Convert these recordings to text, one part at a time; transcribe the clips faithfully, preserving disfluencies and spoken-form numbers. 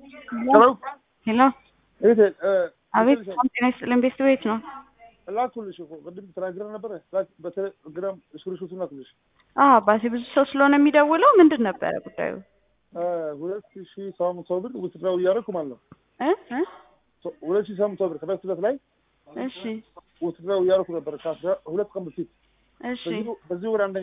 Hello? Hello? Is it, uh, Avec Intelligent? Continence L'investigate ነው لا كلش قدم تناገር ነበር لا በቴሌግራም ስክሪንሾት እና ትንሽ አዎ ባሲ ብዙ ሰው ስለሆነ የሚደውለው ምንድን ነበረ ጉዳዩ ሁለት ሺህ ሰባት መቶ ብር ውስጥራው እያደረኩ ማለት ነው እ እ ሁለት ሺህ ሰባት መቶ ብር ከበፊት ዕለት ላይ እሺ ውስጥራው እያደረኩ ነበር ከአስራ ሁለት ቀን በፊት እሺ በዚህ ወር አንደኛ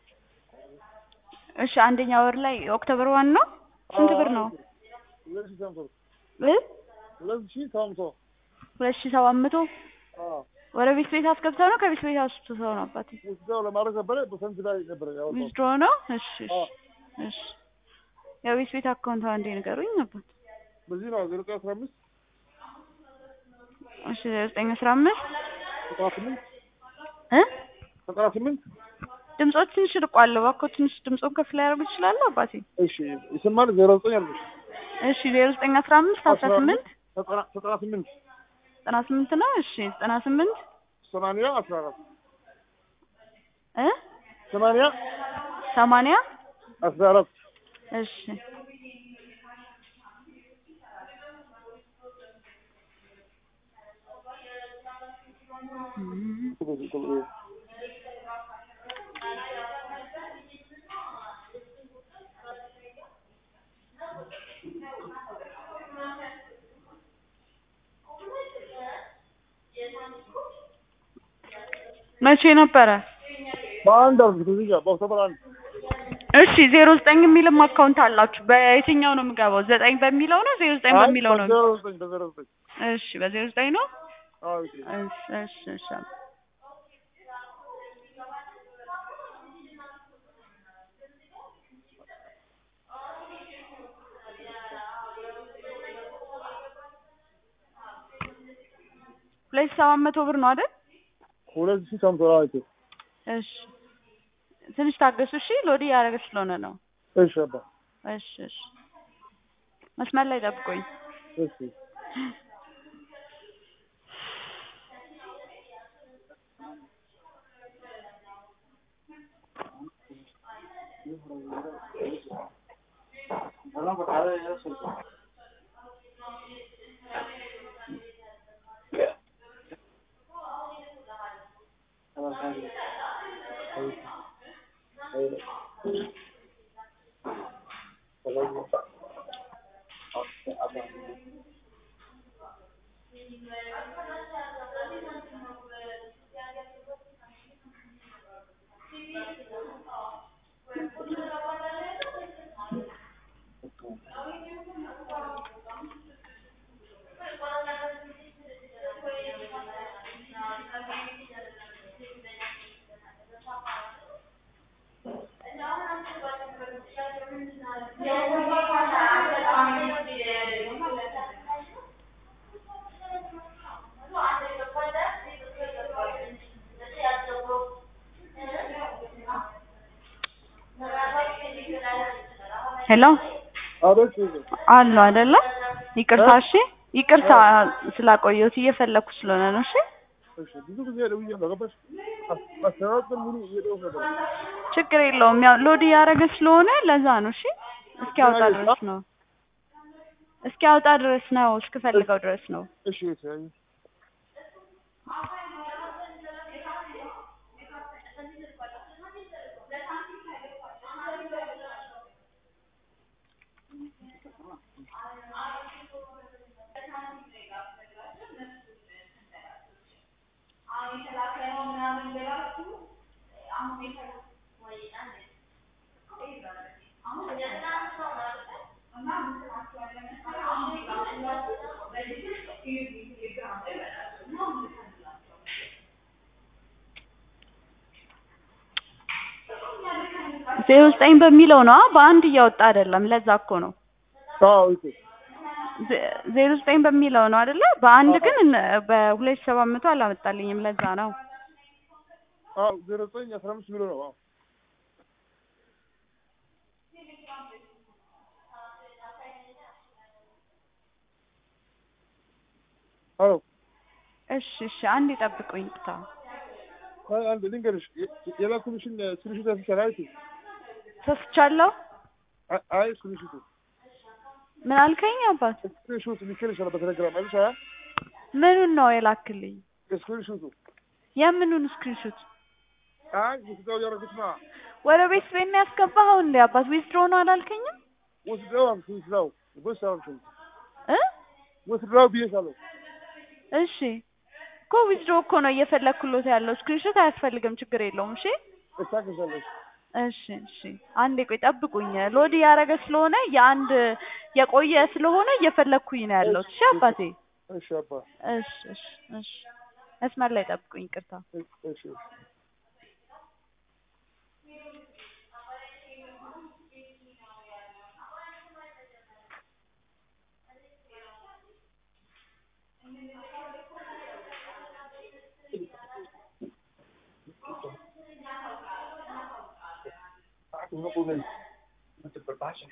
እሺ አንደኛ ወር ላይ ኦክቶበር ዋን ነው ስንት ብር ነው ሁለት ሺህ ሰባት መቶ እ ሁለት ሺህ ሰባት መቶ ሁለት ሺህ ሰባት መቶ አዎ ወደ ቤት ቤት አስገብተው ነው ከቤት ቤት አስገብተው ነው አባቴ ውስጥራው ለማድረግ ነበር በሰንት ላይ ነበር ያው ዊዝድሮ ነው እሺ እሺ ያው ቤት ቤት አካውንት አንዴ ንገሩኝ አባት በዚህ ነው ዘጠኝ አስራ አምስት እሺ ዘጠኝ አስራ አምስት ዘጠና ስምንት እ ዘጠና ስምንት ድምጾች ትንሽ ርቋል እባክዎ ትንሽ ድምጾን ከፍ ላይ ያደርጉ ይችላሉ አባቴ እሺ ይሰማል ዜሮ ዘጠኝ አልኩሽ እሺ ዜሮ ዘጠኝ አስራ አምስት አስራ ስምንት ዘጠና ስምንት ዘጠና ስምንት ነው እሺ ዘጠና ስምንት ሰማንያ አስራ አራት እ ሰማንያ ሰማንያ አስራ አራት እሺ መቼ ነበረ በአንድ አርግ እዚህ ጋር በኦክቶበር አንድ እሺ ዜሮ ዘጠኝ የሚልም አካውንት አላችሁ በየትኛው ነው የምገባው ዘጠኝ በሚለው ነው ዜሮ ዘጠኝ በሚለው ነው ዜሮ ዘጠኝ በዜሮ ዘጠኝ እሺ በዜሮ ዘጠኝ ነው አዎ እሺ እሺ እሺ ሁለት ሺህ ሰባት መቶ ብር ነው አይደል ሁለት ሺህ ሰባት መቶ አይቶ እሺ ትንሽ ታገሱ እሺ ሎዲ ያደረገ ስለሆነ ነው እሺ አባ እሺ እሺ መስመር ላይ ጠብቆኝ እሺ ሄሎ አቤት አሎ አይደለ ይቅርታ እሺ ይቅርታ ስላቆየሁት እየፈለኩ ስለሆነ ነው እሺ እሺ ብዙ ጊዜ ለውዬ ነው ገባሽ አስተራጥ ሙሉ እየደው ነበር ችግር የለውም ያው ሎዲ ያደረገ ስለሆነ ለዛ ነው እሺ እስኪ አውጣ ድረስ ነው እስኪ አውጣ ድረስ ነው እስክፈልገው ድረስ ነው እሺ እሺ ዜሮ ዘጠኝ በሚለው ነው በአንድ እያወጣ አይደለም ለዛ እኮ ነው አዎ እሺ ዜሮ ዘጠኝ በሚለው ነው አይደለ በአንድ ግን በሁለት ሺህ ሰባት መቶ አላመጣልኝም ለዛ ነው አዎ ዜሮ ዘጠኝ አስራ አምስት ሚሊዮን ነው አዎ እሺ እሺ አንዴ ጠብቁኝ ታ አንድ ልንገርሽ የላኩልሽን ስክሪንሾት አስቻላችሁ ተስቻለሁ አይ ስክሪንሾት ምን አልከኝ አባት? ስክሪንሾት ልኬልሻለሁ በቴሌግራም አይደል? አ ምኑን ነው የላክልኝ? ስክሪንሾቱ የምኑን ስክሪንሾት? አይ ወስደው ያረጉት ነው። ወደ ቤት ቤት ነው ያስገባኸው እንዴ አባት? ዊዝድሮ ነው አላልከኝም? ወስደው ወስደው ወስደው እ ወስደው ቢይዛለው። እሺ እኮ ዊዝድሮ እኮ ነው እየፈለኩሎት ያለው። ስክሪንሾት አያስፈልግም፣ ችግር የለውም። እሺ እታገዛለሁ። እሺ እሺ አንዴ ቆይ ጠብቁኝ። ሎድ ያረገ ስለሆነ የአንድ የቆየ ስለሆነ እየፈለኩኝ ነው ያለው። እሺ አባቴ። እሺ አባ። እሺ እሺ እሺ መስመር ላይ ጠብቁኝ፣ ይቅርታ። እሺ no pueden no te preparas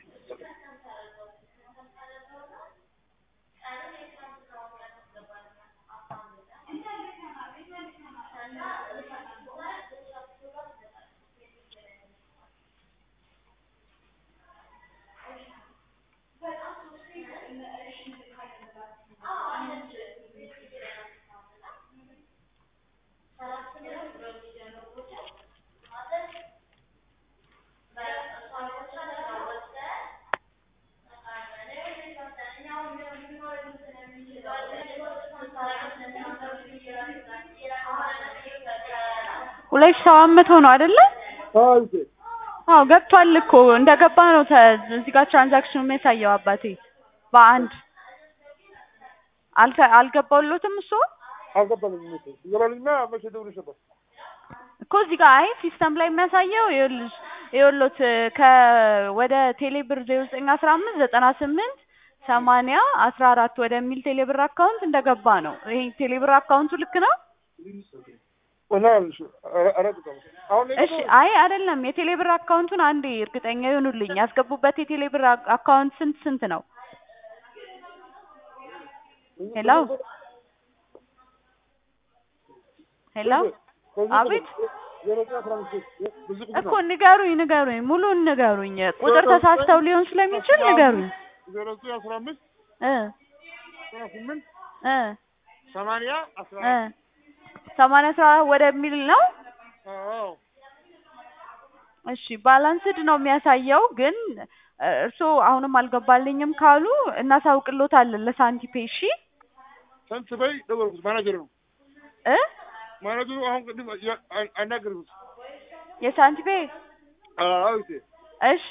ሁለት ሰባት መቶ ነው አይደለ? አዎ አዎ ገብቷል እኮ እንደገባ ነው እዚህ ጋር ትራንዛክሽኑ የሚያሳየው አባቴ። በአንድ አልተ አልገባውሎትም እሱ አልገባልኝም እሱ ይገባልኝና መቼ ደውልሽበት እኮ እዚህ ጋር አይ ሲስተም ላይ የሚያሳየው ይኸውልሽ ይኸውልዎት ከወደ ቴሌብር ዜሮ ዘጠኝ አስራ አምስት ዘጠና ስምንት ሰማንያ አስራ አራት ወደሚል ቴሌብር አካውንት እንደገባ ነው። ይሄ ቴሌብር አካውንቱ ልክ ነው? ወላሂ አረጋግጥ አሁን እሺ አይ አይደለም የቴሌብር አካውንቱን አንዴ እርግጠኛ ይሁኑልኝ። ያስገቡበት የቴሌብር አካውንት ስንት ስንት ነው? ሄሎ ሄሎ አቤት እኮ ንገሩኝ ንገሩኝ ሙሉን ንገሩኝ። ቁጥር ተሳስተው ሊሆን ስለሚችል ንገሩኝ። ዜሮ ዘጠኝ አስራ አምስት እ አስራ ስምንት እ ሰማንያ አስራ እ ሰማንያ አስራ ወደሚል ነው። አዎ እሺ ባላንስድ ነው የሚያሳየው፣ ግን እርስዎ አሁንም አልገባልኝም ካሉ እናሳውቅልዎታለን ለሳንቲፔ። እሺ ሳንት በይ ደወልኩት ማናጀር ነው እ ማናጀሩ አሁን ቅድም አናገርኩት የሳንቲፔ። አዎ እሺ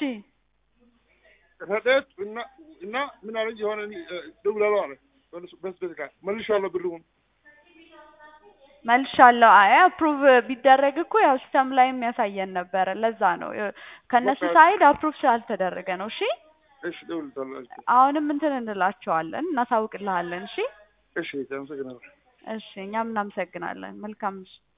ከደት እና እና ምን አለኝ የሆነ ደውላለሁ አለ በስ በስ ጋር መልሻለሁ ብሩን መልሻለሁ። አይ አፕሩቭ ቢደረግ እኮ ያው ሲስተም ላይ የሚያሳየን ነበር። ለዛ ነው ከነሱ ሳይድ አፕሩቭ ስላልተደረገ ነው። እሺ እሺ ደውልልታለሁ። አሁንም እንትን እንላቸዋለን እናሳውቅልሃለን። እሺ እሺ ተመስገናለሁ። እሺ እኛም እናመሰግናለን። መልካም